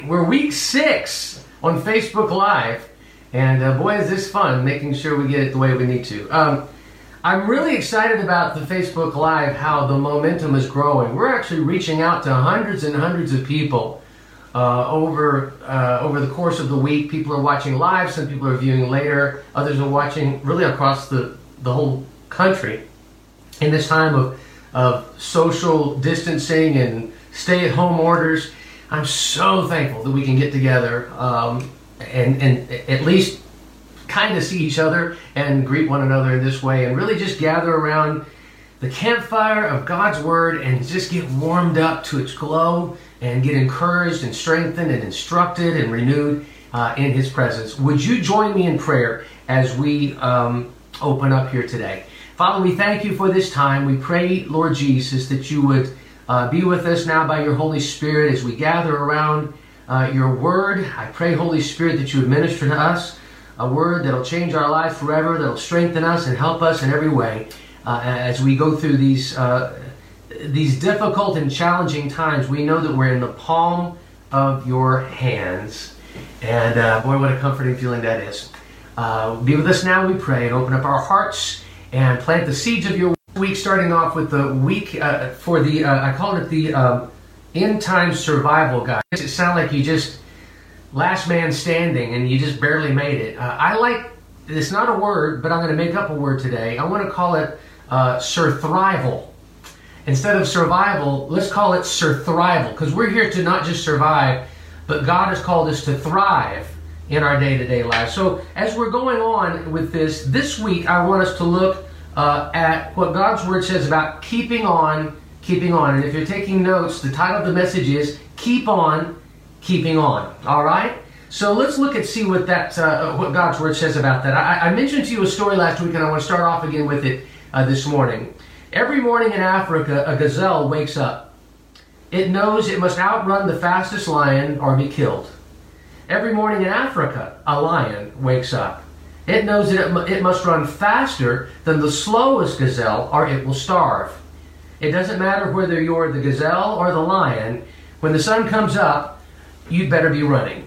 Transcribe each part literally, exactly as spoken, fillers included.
We're week six on Facebook Live, and uh, boy is this fun, making sure we get it the way we need to. Um, I'm really excited about the Facebook Live, how the momentum is growing. We're actually reaching out to hundreds and hundreds of people uh, over uh, over the course of the week. People are watching live, some people are viewing later, others are watching really across the, the whole country. In this time of, of social distancing and stay-at-home orders, I'm so thankful that we can get together um, and, and at least kind of see each other and greet one another in this way and really just gather around the campfire of God's Word and just get warmed up to its glow and get encouraged and strengthened and instructed and renewed uh, in His presence. Would you join me in prayer as we um, open up here today? Father, we thank you for this time. We pray, Lord Jesus, that you would Uh, be with us now by your Holy Spirit as we gather around uh, your word. I pray, Holy Spirit, that you would minister to us a word that will change our life forever, that will strengthen us and help us in every way uh, as we go through these uh, these difficult and challenging times. We know that we're in the palm of your hands. And uh, boy, what a comforting feeling that is. Uh, be with us now, we pray, and open up our hearts and plant the seeds of your week, starting off with the week uh, for the, uh, I call it the um, end time survival guide. It sounds like you just last man standing and you just barely made it. Uh, I like, it's not a word, but I'm going to make up a word today. I want to call it uh, surthrival. Instead of survival, let's call it surthrival, because we're here to not just survive, but God has called us to thrive in our day-to-day lives. So as we're going on with this, this week I want us to look Uh, at what God's Word says about keeping on, keeping on. And if you're taking notes, the title of the message is Keep On, Keeping On. All right? So let's look and see what that, uh, what God's Word says about that. I, I mentioned to you a story last week, and I want to start off again with it uh, this morning. Every morning in Africa, a gazelle wakes up. It knows it must outrun the fastest lion or be killed. Every morning in Africa, a lion wakes up. It knows that it, it must run faster than the slowest gazelle or it will starve. It doesn't matter whether you're the gazelle or the lion. When the sun comes up, you'd better be running.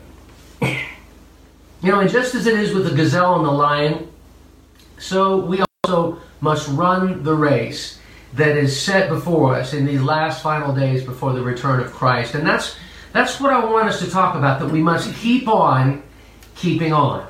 You know, and just as it is with the gazelle and the lion, so we also must run the race that is set before us in these last final days before the return of Christ. And that's, that's what I want us to talk about, that we must keep on keeping on.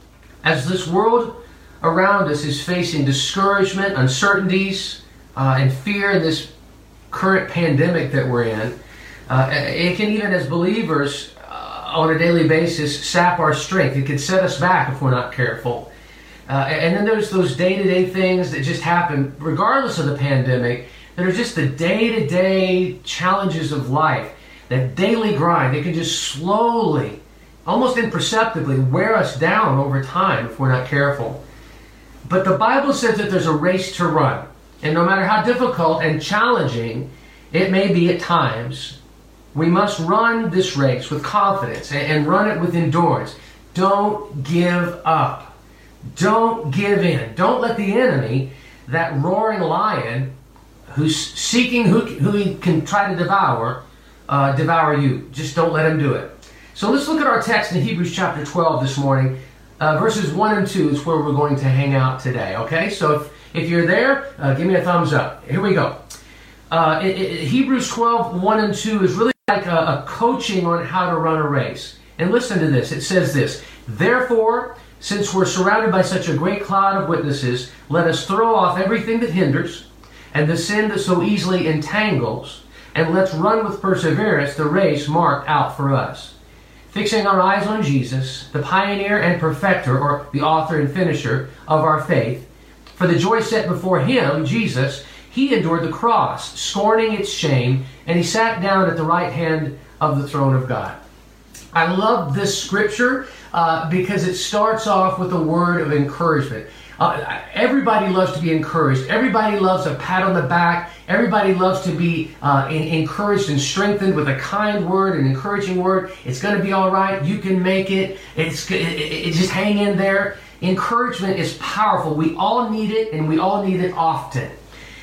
As this world around us is facing discouragement, uncertainties, uh, and fear in this current pandemic that we're in, uh, it can even as believers uh, on a daily basis sap our strength. It can set us back if we're not careful. Uh, and then there's those day-to-day things that just happen regardless of the pandemic that are just the day-to-day challenges of life, that daily grind. It can just slowly, almost imperceptibly, wear us down over time if we're not careful. But the Bible says that there's a race to run. And no matter how difficult and challenging it may be at times, we must run this race with confidence and, and run it with endurance. Don't give up. Don't give in. Don't let the enemy, that roaring lion who's seeking who, who he can try to devour, uh, devour you. Just don't let him do it. So let's look at our text in Hebrews chapter twelve this morning. Uh, verses one and two is where we're going to hang out today, okay? So if, if you're there, uh, give me a thumbs up. Here we go. Uh, it, it, Hebrews twelve, one and two is really like a, a coaching on how to run a race. And listen to this. It says this: Therefore, since we're surrounded by such a great cloud of witnesses, let us throw off everything that hinders and the sin that so easily entangles, and let's run with perseverance the race marked out for us. Fixing our eyes on Jesus, the pioneer and perfecter, or the author and finisher of our faith. For the joy set before him, Jesus, he endured the cross, scorning its shame, and he sat down at the right hand of the throne of God. I love this scripture uh, because it starts off with a word of encouragement. Uh, everybody loves to be encouraged. Everybody loves a pat on the back. Everybody loves to be uh, in, encouraged and strengthened with a kind word, an encouraging word. It's going to be all right. You can make it. It's it, it, it, just hang in there. Encouragement is powerful. We all need it, and we all need it often.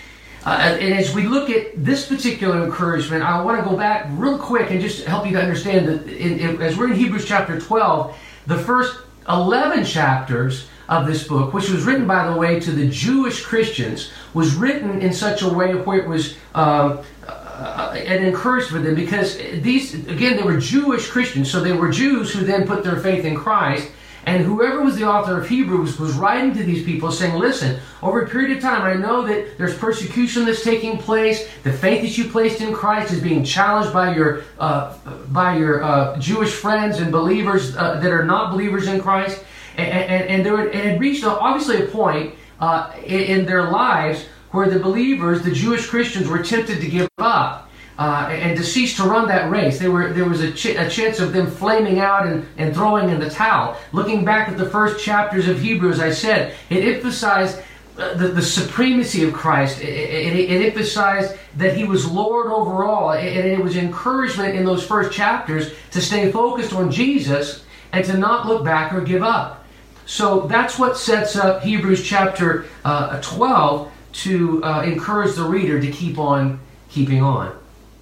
Uh, and as we look at this particular encouragement, I want to go back real quick and just help you to understand that in, in, as we're in Hebrews chapter twelve, the first eleven chapters of this book, which was written, by the way, to the Jewish Christians, was written in such a way where it was um, uh, an encouragement for them, because these, again, they were Jewish Christians, so they were Jews who then put their faith in Christ. And whoever was the author of Hebrews was writing to these people saying, listen, over a period of time, I know that there's persecution that's taking place. The faith that you placed in Christ is being challenged by your uh, by your uh, Jewish friends and believers uh, that are not believers in Christ. And, and, and there it had reached, obviously, a point uh, in, in their lives where the believers, the Jewish Christians, were tempted to give up. Uh, and to cease to run that race. They were, there was a, ch- a chance of them flaming out and, and throwing in the towel. Looking back at the first chapters of Hebrews, I said, it emphasized uh, the, the supremacy of Christ. It, it, it emphasized that He was Lord over all. And it, it was encouragement in those first chapters to stay focused on Jesus and to not look back or give up. So that's what sets up Hebrews chapter uh, twelve to uh, encourage the reader to keep on keeping on.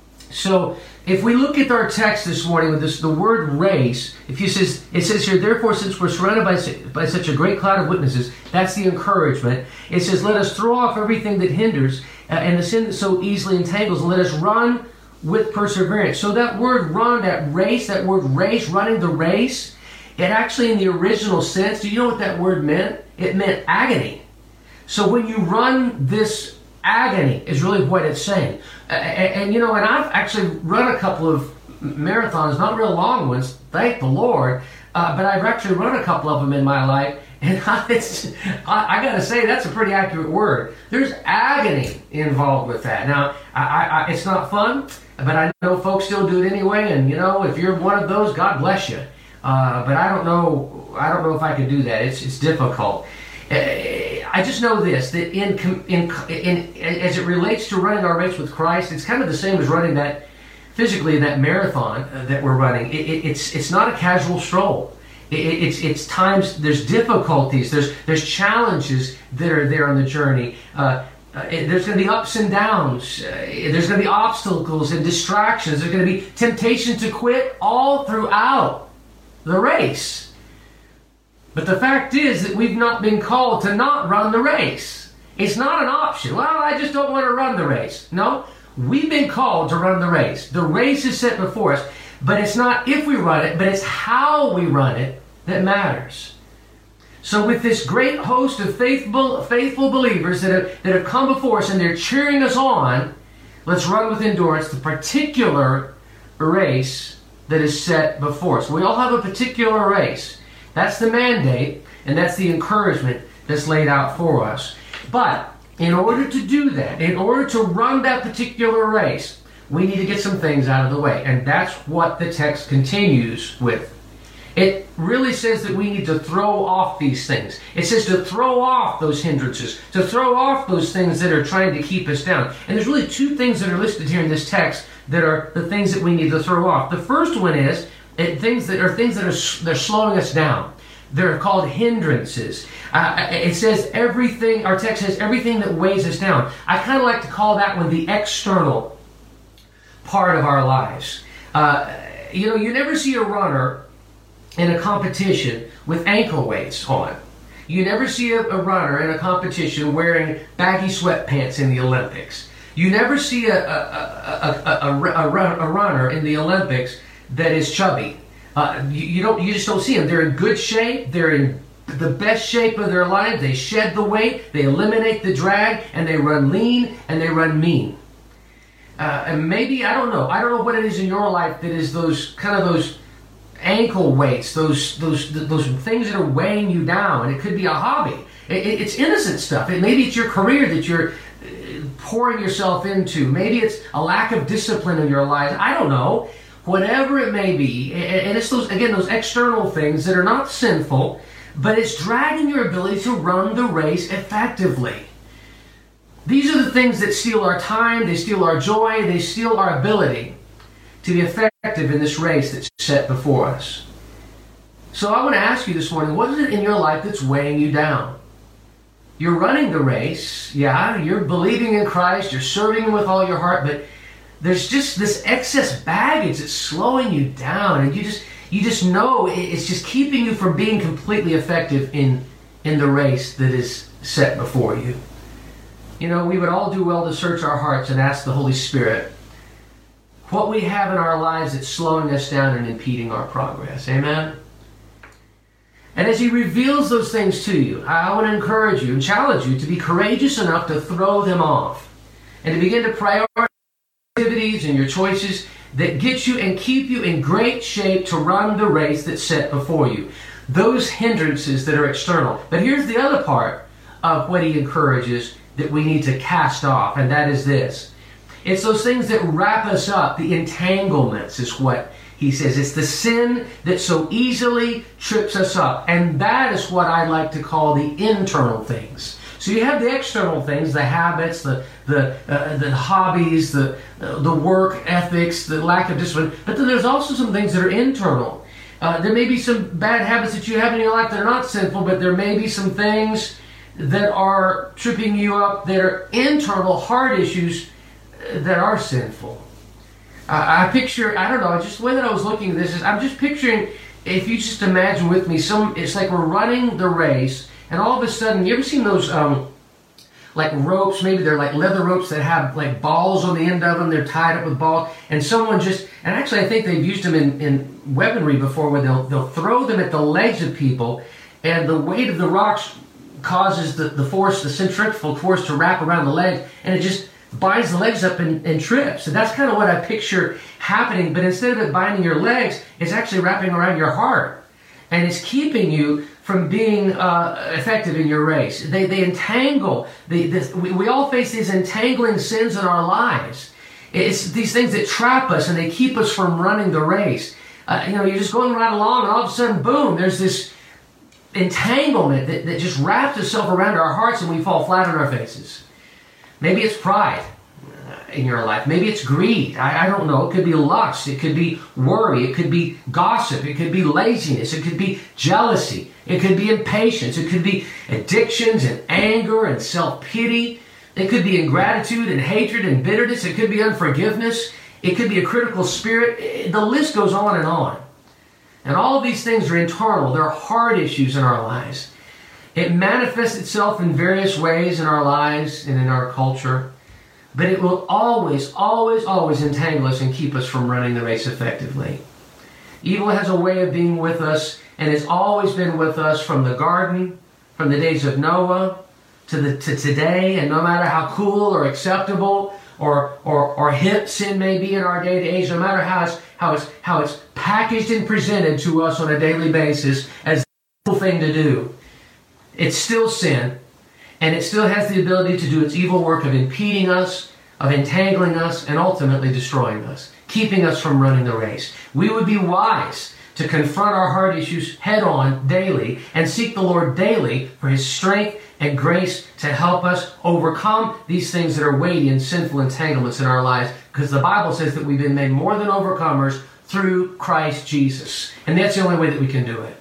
So, if we look at our text this morning with this, the word race, if you says, it says here, therefore, since we're surrounded by, by such a great cloud of witnesses, that's the encouragement. It says, let us throw off everything that hinders uh, and the sin that so easily entangles, and let us run with perseverance. So that word run, that race, that word race, running the race, it actually in the original sense, do you know what that word meant? It meant agony. So when you run this agony is really what it's saying. Uh, and, and, you know, and I've actually run a couple of marathons, not real long ones, thank the Lord, uh, but I've actually run a couple of them in my life, and I, it's, I, I got to say, that's a pretty accurate word. There's agony involved with that. Now, I, I, it's not fun, but I know folks still do it anyway, and, you know, if you're one of those, God bless you. Uh, but I don't know, I don't know if I could do that. It's, it's difficult. I just know this, that in, in, in as it relates to running our race with Christ, it's kind of the same as running that, physically, that marathon that we're running. It, it, it's it's not a casual stroll. It, it's it's times, there's difficulties, there's there's challenges that are there on the journey. Uh, uh, it, there's going to be ups and downs. Uh, there's going to be obstacles and distractions. There's going to be temptation to quit all throughout the race. But the fact is that we've not been called to not run the race. It's not an option. Well, I just don't want to run the race. No, we've been called to run the race. The race is set before us, but it's not if we run it, but it's how we run it that matters. So with this great host of faithful, faithful believers that have, that have come before us and they're cheering us on, let's run with endurance the particular race that is set before us. We all have a particular race. That's the mandate, and that's the encouragement that's laid out for us. But in order to do that, in order to run that particular race, we need to get some things out of the way. And that's what the text continues with. It really says that we need to throw off these things. It says to throw off those hindrances, to throw off those things that are trying to keep us down. And there's really two things that are listed here in this text that are the things that we need to throw off. The first one is It, things that are things that are they're slowing us down. They're called hindrances. Uh, it says everything. Our text says everything that weighs us down. I kind of like to call that one the external part of our lives. Uh, you know, you never see a runner in a competition with ankle weights on. You never see a, a runner in a competition wearing baggy sweatpants in the Olympics. You never see a a, a, a, a, a, a runner in the Olympics that is chubby. Uh, you, you don't. You just don't see them. They're in good shape. They're in the best shape of their life. They shed the weight. They eliminate the drag, and they run lean and they run mean. Uh, and maybe I don't know. I don't know what it is in your life that is those kind of those ankle weights, those those those things that are weighing you down. And it could be a hobby. It, it, it's innocent stuff. It, maybe it's your career that you're pouring yourself into. Maybe it's a lack of discipline in your life. I don't know. Whatever it may be, and it's those, again, those external things that are not sinful, but it's dragging your ability to run the race effectively. These are the things that steal our time, they steal our joy, they steal our ability to be effective in this race that's set before us. So I want to ask you this morning, what is it in your life that's weighing you down? you're running the race, yeah, you're believing in Christ, you're serving Him with all your heart, but there's just this excess baggage that's slowing you down, and you just you just know it's just keeping you from being completely effective in in the race that is set before you. You know, we would all do well to search our hearts and ask the Holy Spirit what we have in our lives that's slowing us down and impeding our progress. Amen? And as He reveals those things to you, I want to encourage you and challenge you to be courageous enough to throw them off and to begin to prioritize activities and your choices that get you and keep you in great shape to run the race that's set before you. Those hindrances that are external. But here's the other part of what He encourages that we need to cast off, and that is this. It's those things that wrap us up, the entanglements is what He says. It's the sin that so easily trips us up, and that is what I like to call the internal things. So you have the external things, the habits, the the uh, the hobbies, the uh, the work ethics, the lack of discipline, but then there's also some things that are internal. Uh, there may be some bad habits that you have in your life that are not sinful, but there may be some things that are tripping you up that are internal heart issues that are sinful. I, I picture, I don't know, just the way that I was looking at this is, I'm just picturing, if you just imagine with me, some it's like we're running the race, and all of a sudden, you ever seen those um, like ropes, maybe they're like leather ropes that have like balls on the end of them, they're tied up with balls, and someone just, and actually I think they've used them in, in weaponry before, where they'll, they'll throw them at the legs of people, and the weight of the rocks causes the, the force, the centrifugal force to wrap around the legs, and it just binds the legs up and, and trips. And that's kind of what I picture happening, but instead of it binding your legs, it's actually wrapping around your heart. And it's keeping you from being uh, effective in your race. They, they entangle. They, this, we, we all face these entangling sins in our lives. It's these things that trap us and they keep us from running the race. Uh, you know, you're just going right along and all of a sudden, boom, there's this entanglement that, that just wraps itself around our hearts and we fall flat on our faces. Maybe it's pride in your life. Maybe it's greed. I, I don't know. It could be lust. It could be worry. It could be gossip. It could be laziness. It could be jealousy. It could be impatience. It could be addictions and anger and self-pity. It could be ingratitude and hatred and bitterness. It could be unforgiveness. It could be a critical spirit. The list goes on and on. And all of these things are internal. They're hard issues in our lives. It manifests itself in various ways in our lives and in our culture. But it will always, always, always entangle us and keep us from running the race effectively. Evil has a way of being with us and has always been with us from the garden, from the days of Noah to, the, to today. And no matter how cool or acceptable or, or, or hip sin may be in our day to age, no matter how it's, how, it's, how it's packaged and presented to us on a daily basis as the cool thing to do, it's still sin. And it still has the ability to do its evil work of impeding us, of entangling us, and ultimately destroying us, keeping us from running the race. We would be wise to confront our heart issues head on daily and seek the Lord daily for His strength and grace to help us overcome these things that are weighty and sinful entanglements in our lives, because the Bible says that we've been made more than overcomers through Christ Jesus. And that's the only way that we can do it.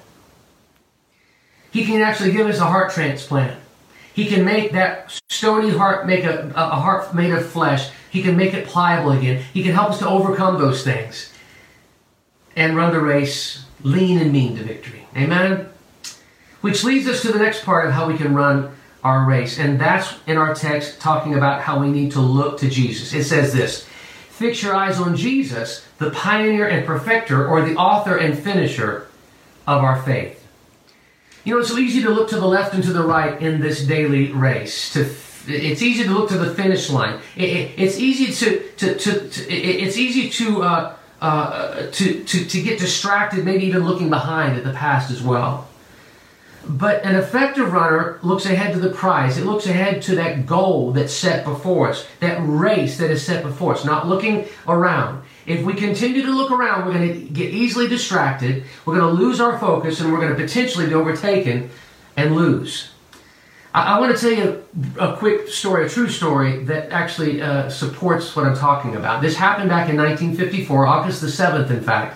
He can actually give us a heart transplant. He can make that stony heart make a, a heart made of flesh. He can make it pliable again. He can help us to overcome those things and run the race lean and mean to victory. Amen? Which leads us to the next part of how we can run our race. And that's in our text talking about how we need to look to Jesus. It says this: fix your eyes on Jesus, the pioneer and perfecter, or the author and finisher of our faith. You know, it's so easy to look to the left and to the right in this daily race. To, it's easy to look to the finish line. It, it, it's easy to, to, to, to it, it's easy to, uh, uh, to, to, to get distracted, maybe even looking behind at the past as well. But an effective runner looks ahead to the prize. It looks ahead to that goal that's set before us, that race that is set before us, not looking around. If we continue to look around, we're going to get easily distracted, we're going to lose our focus, and we're going to potentially be overtaken and lose. I, I want to tell you a, a quick story, a true story, that actually uh, supports what I'm talking about. This happened back in nineteen fifty-four, August the seventh, in fact.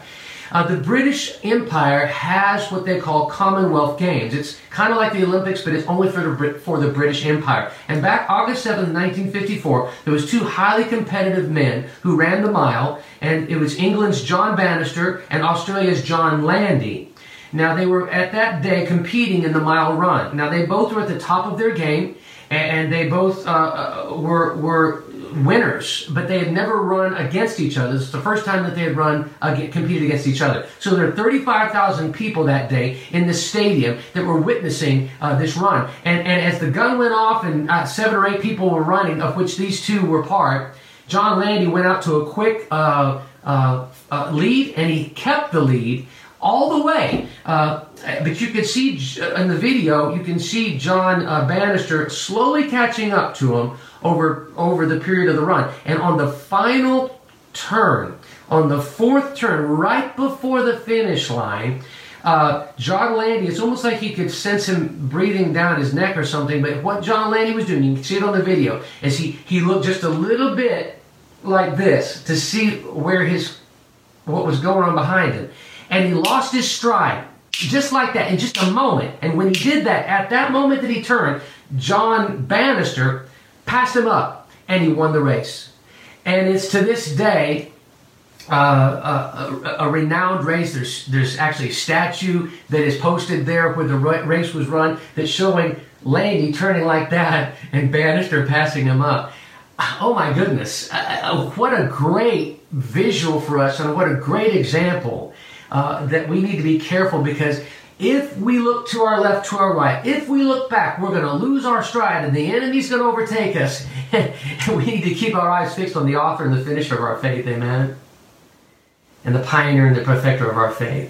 Uh, the British Empire has what they call Commonwealth Games. It's kind of like the Olympics, but it's only for the, Brit- for the British Empire. And back August seventh, nineteen fifty-four, there was two highly competitive men who ran the mile, and it was England's John Bannister and Australia's John Landy. Now, they were at that day competing in the mile run. Now, they both were at the top of their game, and they both uh, were were winners, but they had never run against each other. This is the first time that they had run uh, competed against each other. So there were thirty-five thousand people that day in the stadium that were witnessing uh, this run. And, and as the gun went off and uh, seven or eight people were running, of which these two were part, John Landy went out to a quick uh, uh, uh, lead, and he kept the lead all the way. Uh, but you can see in the video, you can see John uh, Bannister slowly catching up to him over, over the period of the run. And on the final turn, on the fourth turn, right before the finish line, uh, John Landy, it's almost like he could sense him breathing down his neck or something, but what John Landy was doing, you can see it on the video, is he, he looked just a little bit like this to see where his, what was going on behind him. And he lost his stride, just like that, in just a moment. And when he did that, at that moment that he turned, John Bannister passed him up, and he won the race. And it's to this day uh, a, a, a renowned race. There's, there's actually a statue that is posted there where the race was run that's showing Landy turning like that and Bannister passing him up. Oh my goodness, uh, what a great visual for us, and what a great example. Uh, that we need to be careful, because if we look to our left, to our right, if we look back, we're going to lose our stride and the enemy's going to overtake us. We need to keep our eyes fixed on the author and the finisher of our faith, amen? And the pioneer and the perfecter of our faith.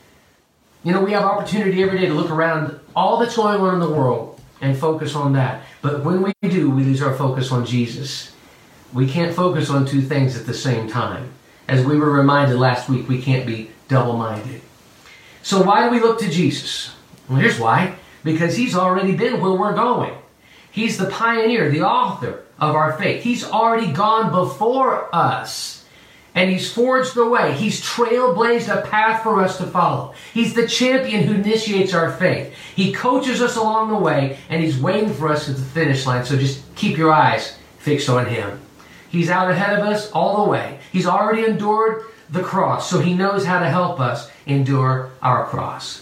You know, we have opportunity every day to look around all that's going on in the world and focus on that. But when we do, we lose our focus on Jesus. We can't focus on two things at the same time. As we were reminded last week, we can't be double-minded. So why do we look to Jesus? Well, here's why. Because he's already been where we're going. He's the pioneer, the author of our faith. He's already gone before us. And he's forged the way. He's trailblazed a path for us to follow. He's the champion who initiates our faith. He coaches us along the way, and he's waiting for us at the finish line. So just keep your eyes fixed on him. He's out ahead of us all the way. He's already endured the cross, so he knows how to help us endure our cross.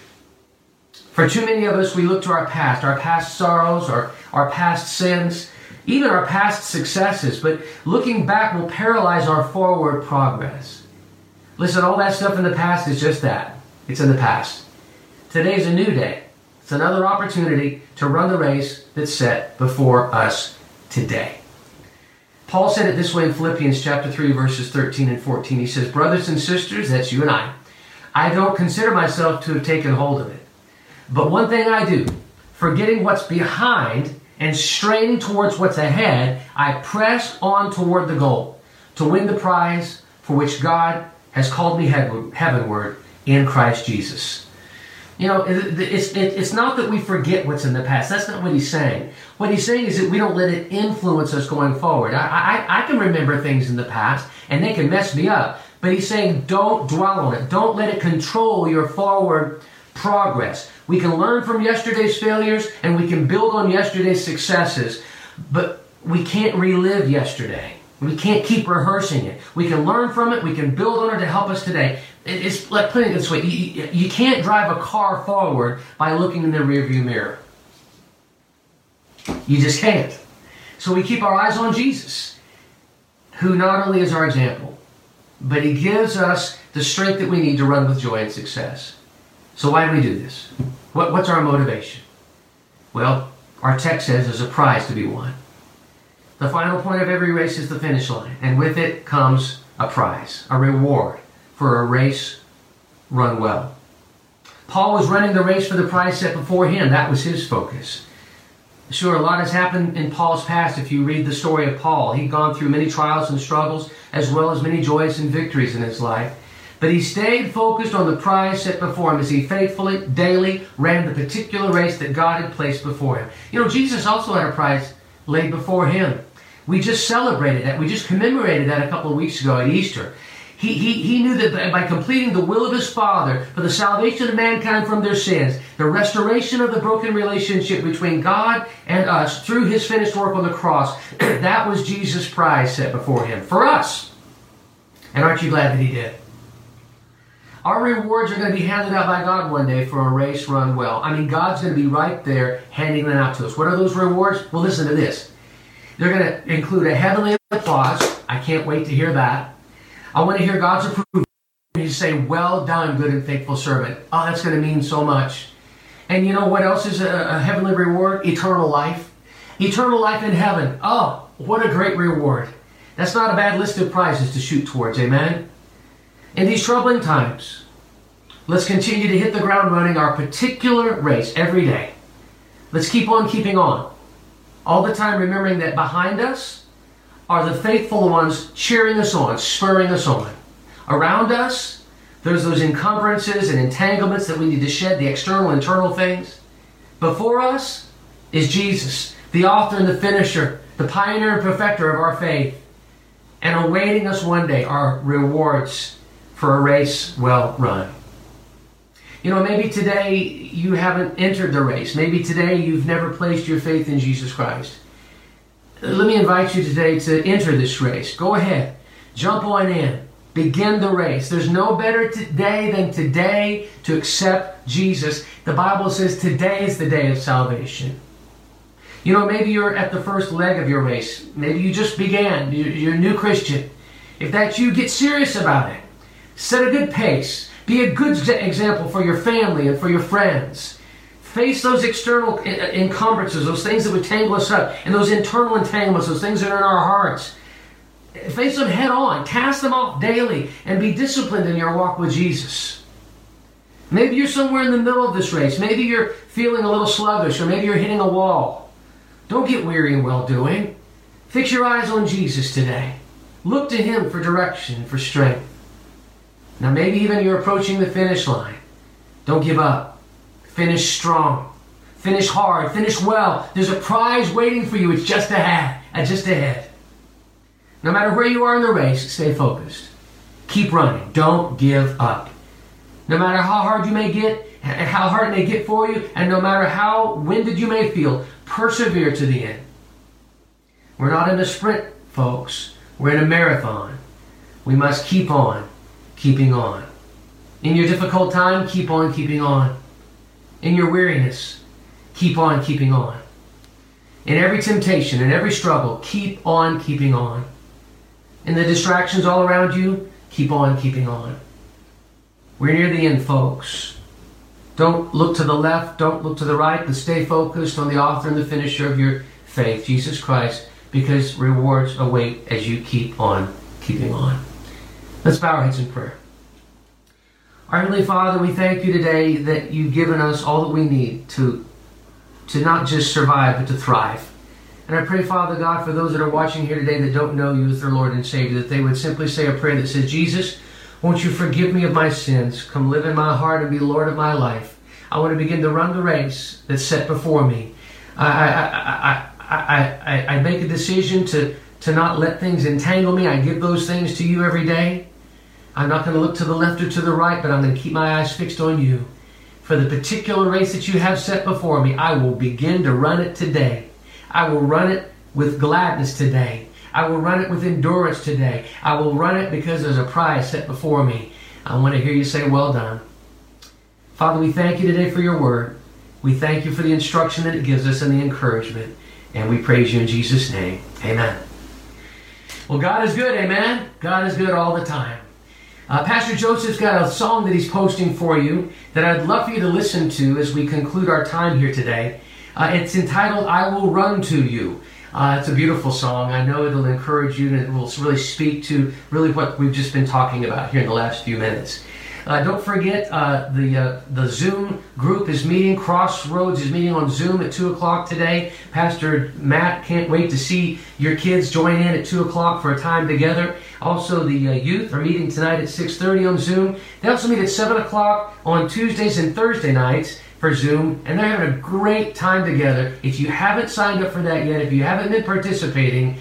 For too many of us, we look to our past, our past sorrows, our, our past sins, even our past successes, but looking back will paralyze our forward progress. Listen, all that stuff in the past is just that. It's in the past. Today's a new day. It's another opportunity to run the race that's set before us today. Paul said it this way in Philippians chapter three, verses thirteen and fourteen. He says, brothers and sisters, that's you and I, I don't consider myself to have taken hold of it. But one thing I do, forgetting what's behind and straining towards what's ahead, I press on toward the goal, to win the prize for which God has called me heavenward in Christ Jesus. You know, it's, it's not that we forget what's in the past. That's not what he's saying. What he's saying is that we don't let it influence us going forward. I, I, I can remember things in the past, and they can mess me up. But he's saying don't dwell on it. Don't let it control your forward progress. We can learn from yesterday's failures, and we can build on yesterday's successes. But we can't relive yesterday. We can't keep rehearsing it. We can learn from it. We can build on it to help us today. It's like putting it this way. You, you can't drive a car forward by looking in the rearview mirror. You just can't. So we keep our eyes on Jesus, who not only is our example, but he gives us the strength that we need to run with joy and success. So why do we do this? What, what's our motivation? Well, our text says there's a prize to be won. The final point of every race is the finish line, and with it comes a prize, a reward for a race run well. Paul was running the race for the prize set before him. That was his focus. Sure, a lot has happened in Paul's past. If you read the story of Paul, he'd gone through many trials and struggles, as well as many joys and victories in his life. But he stayed focused on the prize set before him as he faithfully, daily ran the particular race that God had placed before him. You know, Jesus also had a prize laid before him. We just celebrated that. We just commemorated that a couple of weeks ago at Easter. He, he, he knew that by completing the will of his Father for the salvation of mankind from their sins, the restoration of the broken relationship between God and us through his finished work on the cross, that was Jesus' prize set before him for us. And aren't you glad that he did? Our rewards are going to be handed out by God one day for a race run well. I mean, God's going to be right there handing them out to us. What are those rewards? Well, listen to this. They're going to include a heavenly applause. I can't wait to hear that. I want to hear God's approval. You say, well done, good and faithful servant. Oh, that's going to mean so much. And you know what else is a, a heavenly reward? Eternal life. Eternal life in heaven. Oh, what a great reward. That's not a bad list of prizes to shoot towards, amen? In these troubling times, let's continue to hit the ground running our particular race every day. Let's keep on keeping on. All the time remembering that behind us are the faithful ones cheering us on, spurring us on. Around us, there's those encumbrances and entanglements that we need to shed, the external, internal things. Before us is Jesus, the author and the finisher, the pioneer and perfecter of our faith. And awaiting us one day are rewards for a race well run. You know, maybe today you haven't entered the race. Maybe today you've never placed your faith in Jesus Christ. Let me invite you today to enter this race. Go ahead. Jump on in. Begin the race. There's no better today than today to accept Jesus. The Bible says today is the day of salvation. You know, maybe you're at the first leg of your race. Maybe you just began. You're a new Christian. If that's you, get serious about it. Set a good pace. Be a good example for your family and for your friends. Face those external encumbrances, those things that would tangle us up, and those internal entanglements, those things that are in our hearts. Face them head on. Cast them off daily and be disciplined in your walk with Jesus. Maybe you're somewhere in the middle of this race. Maybe you're feeling a little sluggish, or maybe you're hitting a wall. Don't get weary in well-doing. Fix your eyes on Jesus today. Look to him for direction, for strength. Now maybe even you're approaching the finish line. Don't give up. Finish strong. Finish hard. Finish well. There's a prize waiting for you. It's just ahead. Just ahead. No matter where you are in the race, stay focused. Keep running. Don't give up. No matter how hard you may get, and how hard it may get for you, and no matter how winded you may feel, persevere to the end. We're not in a sprint, folks. We're in a marathon. We must keep on keeping on. In your difficult time, keep on keeping on. In your weariness, keep on keeping on. In every temptation, in every struggle, keep on keeping on. In the distractions all around you, keep on keeping on. We're near the end, folks. Don't look to the left, don't look to the right, but stay focused on the author and the finisher of your faith, Jesus Christ, because rewards await as you keep on keeping on. Let's bow our heads in prayer. Our Heavenly Father, we thank you today that you've given us all that we need to, to not just survive, but to thrive. And I pray, Father God, for those that are watching here today that don't know you as their Lord and Savior, that they would simply say a prayer that says, Jesus, won't you forgive me of my sins? Come live in my heart and be Lord of my life. I want to begin to run the race that's set before me. I, I, I, I, I, I make a decision to, to not let things entangle me. I give those things to you every day. I'm not going to look to the left or to the right, but I'm going to keep my eyes fixed on you. For the particular race that you have set before me, I will begin to run it today. I will run it with gladness today. I will run it with endurance today. I will run it because there's a prize set before me. I want to hear you say, well done. Father, we thank you today for your word. We thank you for the instruction that it gives us and the encouragement. And we praise you in Jesus' name. Amen. Well, God is good, amen? God is good all the time. Uh, Pastor Joseph's got a song that he's posting for you that I'd love for you to listen to as we conclude our time here today. Uh, it's entitled, I Will Run to You. Uh, it's a beautiful song. I know it'll encourage you and it will really speak to really what we've just been talking about here in the last few minutes. Uh, don't forget, uh, the uh, the Zoom group is meeting. Crossroads is meeting on Zoom at two o'clock today. Pastor Matt can't wait to see your kids join in at two o'clock for a time together. Also, the uh, youth are meeting tonight at six thirty on Zoom. They also meet at seven o'clock on Tuesdays and Thursday nights for Zoom, and they're having a great time together. If you haven't signed up for that yet, if you haven't been participating,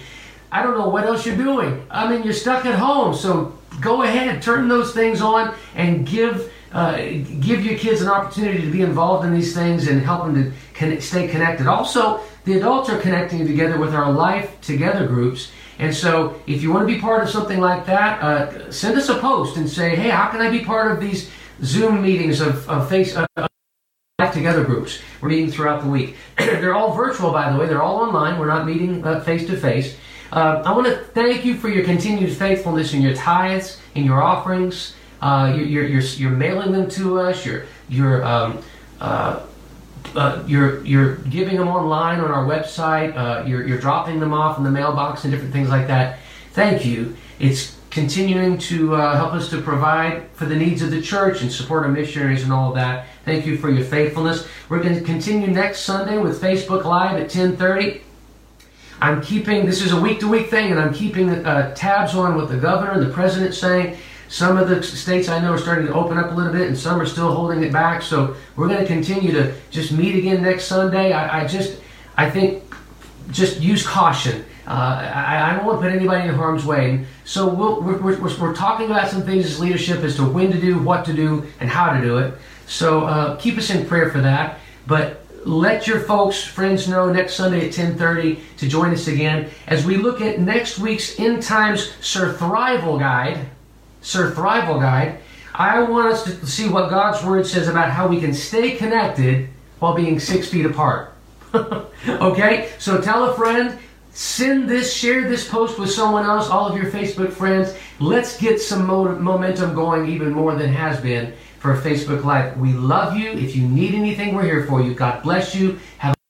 I don't know what else you're doing. I mean, you're stuck at home, so go ahead, turn those things on and give uh, give your kids an opportunity to be involved in these things and help them to con- stay connected. Also, the adults are connecting together with our Life Together groups. And so if you want to be part of something like that, uh, send us a post and say, hey, how can I be part of these Zoom meetings of, of face of Life Together groups? We're meeting throughout the week. They're all virtual, by the way. They're all online. We're not meeting uh, face-to-face. Uh, I want to thank you for your continued faithfulness in your tithes, in your offerings. Uh, you're, you're, you're, you're mailing them to us. You're, you're, um, uh, uh, you're, you're giving them online on our website. Uh, you're, you're dropping them off in the mailbox and different things like that. Thank you. It's continuing to uh, help us to provide for the needs of the church and support our missionaries and all of that. Thank you for your faithfulness. We're going to continue next Sunday with Facebook Live at ten thirty. I'm keeping, this is a week-to-week thing, and I'm keeping uh, tabs on what the governor and the president saying. Some of the states I know are starting to open up a little bit, and some are still holding it back. So we're going to continue to just meet again next Sunday. I, I just, I think, just use caution. Uh, I, I don't want to put anybody in harm's way. So we'll, we're, we're, we're talking about some things as leadership as to when to do, what to do, and how to do it. So uh, keep us in prayer for that. But let your folks, friends know next Sunday at ten thirty to join us again as we look at next week's End Times Surthrival Guide. Surthrival Guide. I want us to see what God's Word says about how we can stay connected while being six feet apart. Okay? So tell a friend, send this, share this post with someone else, all of your Facebook friends. Let's get some mo- momentum going even more than has been for Facebook Live. We love you. If you need anything, we're here for you. God bless you. Have